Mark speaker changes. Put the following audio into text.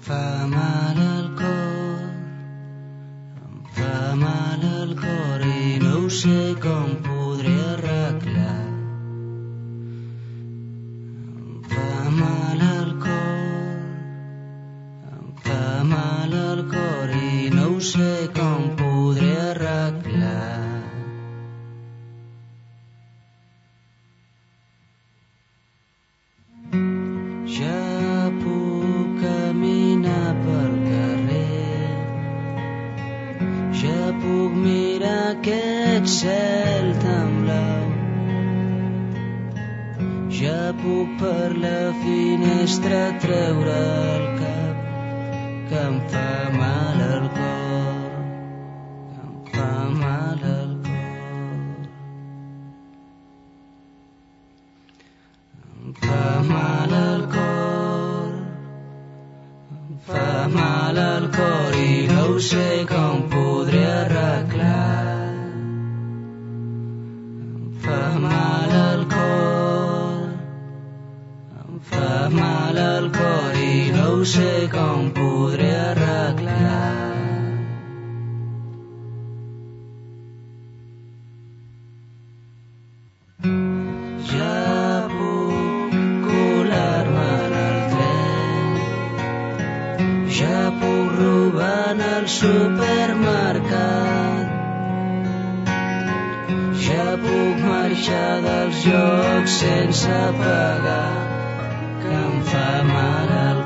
Speaker 1: fa mal el cor, em fa mal el cor i no ho sé com podré arreglar. Em fa mal el cor, em fa mal el cor i no ho sé com podré arreglar. Ja puc caminar pel carrer, ja puc mirar aquest cel tan blau, ja puc per la finestra treure el cap, que em fa mal el cor, que em fa mal el cor. Em fa mal el cor, em fa mal el cor i no ho sé com podré arreglar. Em fa mal el cor, em fa mal el cor i no ho sé com podré arreglar. Ja puc colar-me en el tren, ja puc robar en el supermercat, ja puc marxar dels llocs sense pagar, que em fa mal el